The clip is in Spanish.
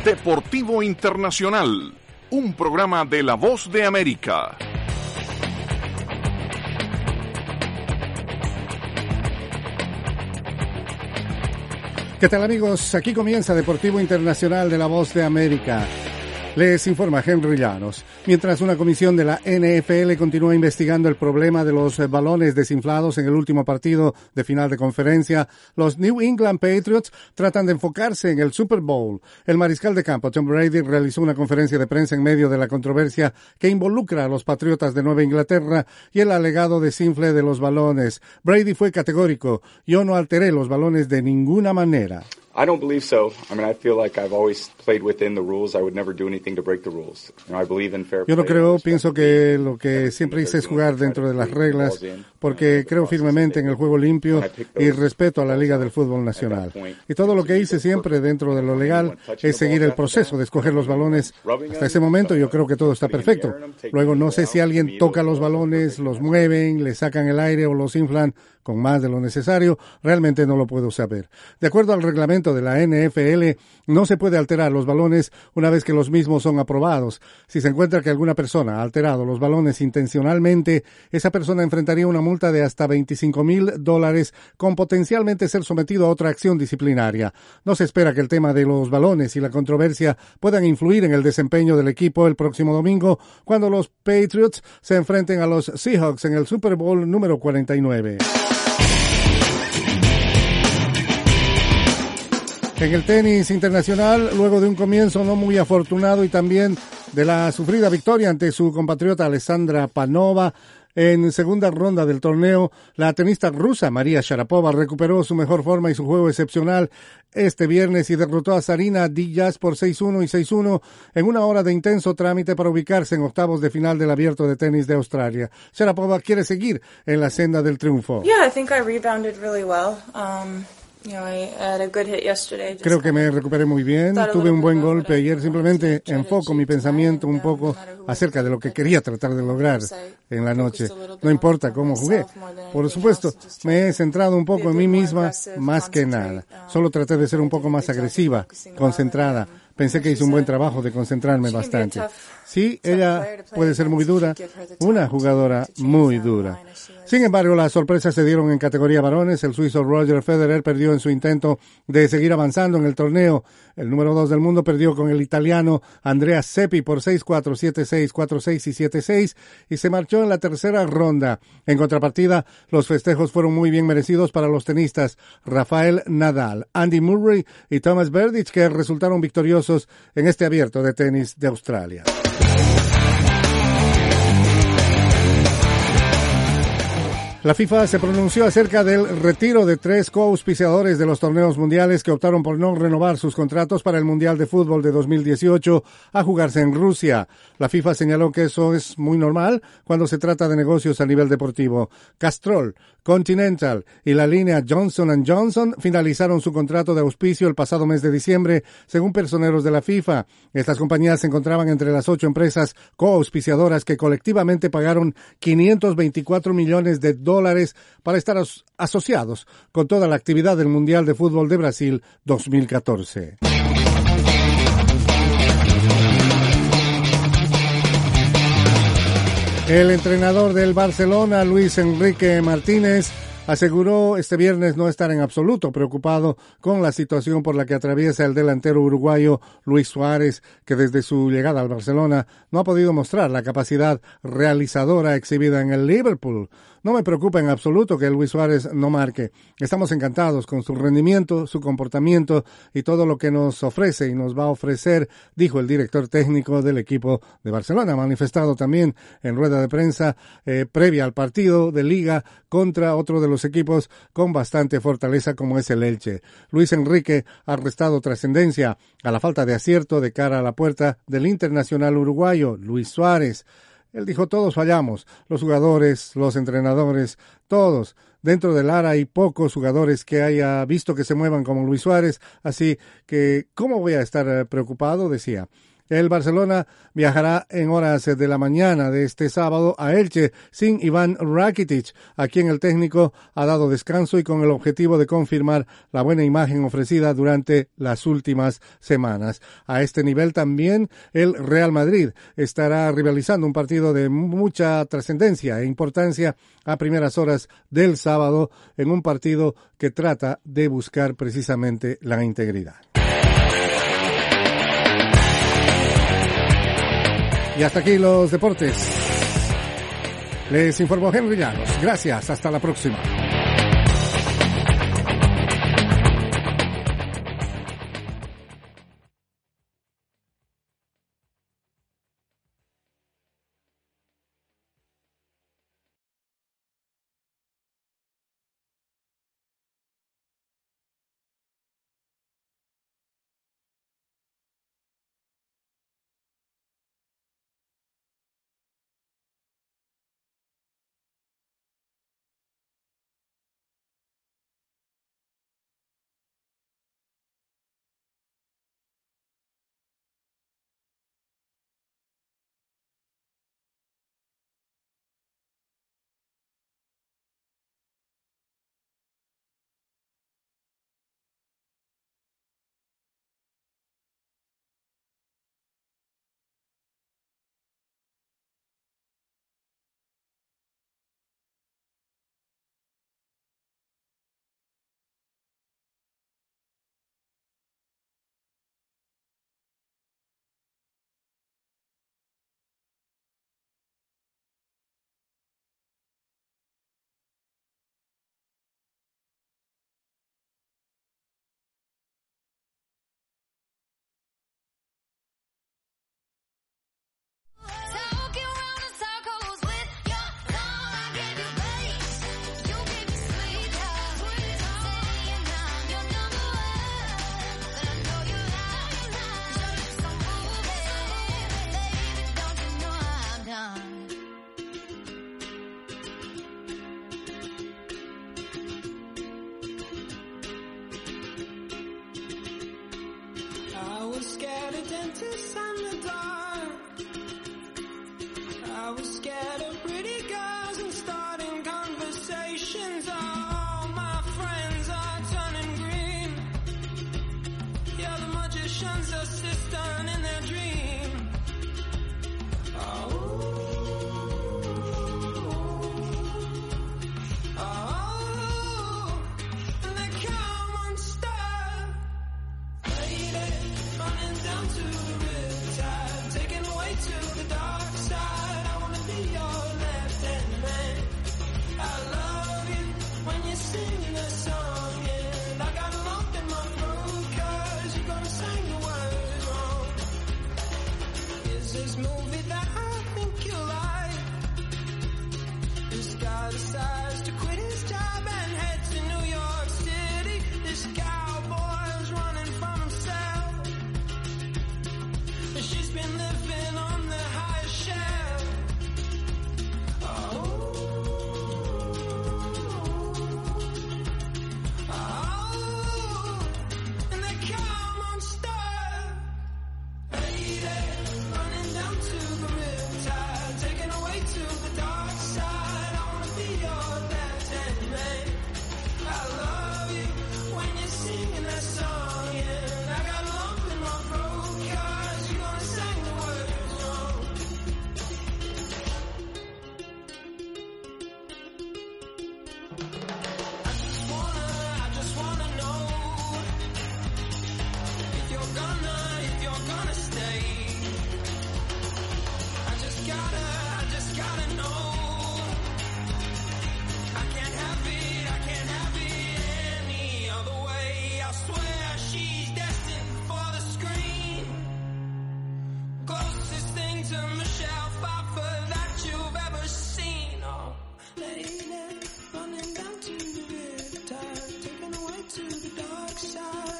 Deportivo Internacional, un programa de La Voz de América. ¿Qué tal, amigos? Aquí comienza Deportivo Internacional de La Voz de América. Les informa Henry Llanos. Mientras una comisión de la NFL continúa investigando el problema de los balones desinflados en el último partido de final de conferencia, los New England Patriots tratan de enfocarse en el Super Bowl. El mariscal de campo Tom Brady realizó una conferencia de prensa en medio de la controversia que involucra a los Patriotas de Nueva Inglaterra y el alegado desinfle de los balones. Brady fue categórico: yo no alteré los balones de ninguna manera. I don't believe so. I feel like I've always played within the rules. I would never do anything to break the rules. I believe in fair play. Yo no creo, pienso que lo que siempre hice es jugar dentro de las reglas, porque creo firmemente en el juego limpio y respeto a la Liga del Fútbol Nacional. Y todo lo que hice siempre dentro de lo legal es seguir el proceso de escoger los balones. Hasta ese momento yo creo que todo está perfecto. Luego no sé si alguien toca los balones, los mueven, le sacan el aire o los inflan con más de lo necesario. Realmente no lo puedo saber. De acuerdo al reglamento de la NFL, no se puede alterar los balones una vez que los mismos son aprobados. Si se encuentra que alguna persona ha alterado los balones intencionalmente, esa persona enfrentaría una multa de hasta $25,000 con potencialmente ser sometido a otra acción disciplinaria. No se espera que el tema de los balones y la controversia puedan influir en el desempeño del equipo el próximo domingo, cuando los Patriots se enfrenten a los Seahawks en el Super Bowl número 49. En el tenis internacional, luego de un comienzo no muy afortunado y también de la sufrida victoria ante su compatriota Alexandra Panova en segunda ronda del torneo, la tenista rusa María Sharapova recuperó su mejor forma y su juego excepcional este viernes y derrotó a Sarina Díaz por 6-1 y 6-1 en una hora de intenso trámite para ubicarse en octavos de final del Abierto de Tenis de Australia. Sharapova quiere seguir en la senda del triunfo. Yeah, I think I rebounded really well. Creo que me recuperé muy bien, tuve un buen golpe ayer, simplemente enfoco mi pensamiento un poco acerca de lo que quería tratar de lograr en la noche. No importa cómo jugué. Por supuesto, me he centrado un poco en mí misma más que nada. Solo traté de ser un poco más agresiva, concentrada. Pensé que hice un buen trabajo de concentrarme bastante. Sí, ella puede ser muy dura, una jugadora muy dura. Sin embargo, las sorpresas se dieron en categoría varones. El suizo Roger Federer perdió en su intento de seguir avanzando en el torneo. El número 2 del mundo perdió con el italiano Andrea Seppi por 6-4, 7-6, 4-6 y 7-6 y se marchó en la tercera ronda. En contrapartida, los festejos fueron muy bien merecidos para los tenistas Rafael Nadal, Andy Murray y Thomas Berdych, que resultaron victoriosos en este Abierto de Tenis de Australia. La FIFA se pronunció acerca del retiro de 3 coauspiciadores de los torneos mundiales que optaron por no renovar sus contratos para el Mundial de Fútbol de 2018 a jugarse en Rusia. La FIFA señaló que eso es muy normal cuando se trata de negocios a nivel deportivo. Castrol, Continental y la línea Johnson & Johnson finalizaron su contrato de auspicio el pasado mes de diciembre, según personeros de la FIFA. Estas compañías se encontraban entre las 8 empresas coauspiciadoras que colectivamente pagaron $524 millones para estar asociados con toda la actividad del Mundial de Fútbol de Brasil 2014. El entrenador del Barcelona, Luis Enrique Martínez, aseguró este viernes no estar en absoluto preocupado con la situación por la que atraviesa el delantero uruguayo Luis Suárez, que desde su llegada al Barcelona no ha podido mostrar la capacidad realizadora exhibida en el Liverpool. No me preocupa en absoluto que Luis Suárez no marque. Estamos encantados con su rendimiento, su comportamiento y todo lo que nos ofrece y nos va a ofrecer, dijo el director técnico del equipo de Barcelona, manifestado también en rueda de prensa previa al partido de Liga contra otro de los equipos con bastante fortaleza como es el Elche. Luis Enrique ha restado trascendencia a la falta de acierto de cara a la puerta del internacional uruguayo, Luis Suárez. Él dijo: todos fallamos, los jugadores, los entrenadores, todos. Dentro del área hay pocos jugadores que haya visto que se muevan como Luis Suárez, así que ¿cómo voy a estar preocupado?, decía. El Barcelona viajará en horas de la mañana de este sábado a Elche sin Iván Rakitic, a quien el técnico ha dado descanso y con el objetivo de confirmar la buena imagen ofrecida durante las últimas semanas. A este nivel también el Real Madrid estará rivalizando un partido de mucha trascendencia e importancia a primeras horas del sábado en un partido que trata de buscar precisamente la integridad. Y hasta aquí los deportes. Les informó Henry Llanos. Gracias, hasta la próxima. dentists and the dark. I was scared of pretty girls and starting conversations. All my friends are turning green. You're the magician's assistant in their dream. Down to the riptide, taken away to the dark side. I wanna be your left-hand man. I love you when you sing the song, and I got a lump in my throat 'cause you're gonna sing the words wrong. Is this movie that I think you like? This guy decides to quit his job and head to New York City. This cowboy's running from himself. She's been living on the highest shelf. And they come on star. Lady, running down to the riptide, taken away to the dark side. I wanna be your left-hand man. I love you when you're singing that song, and I got a lump in my throat 'cause you're gonna sing the words wrong. I just wanna know if you're gonna stay. I just gotta know. I can't have it any other way. I swear she's destined for the screen. Closest thing to Michelle Pfeiffer that you've ever seen. Oh, lady, running down to the riptide, taken away to the dark side.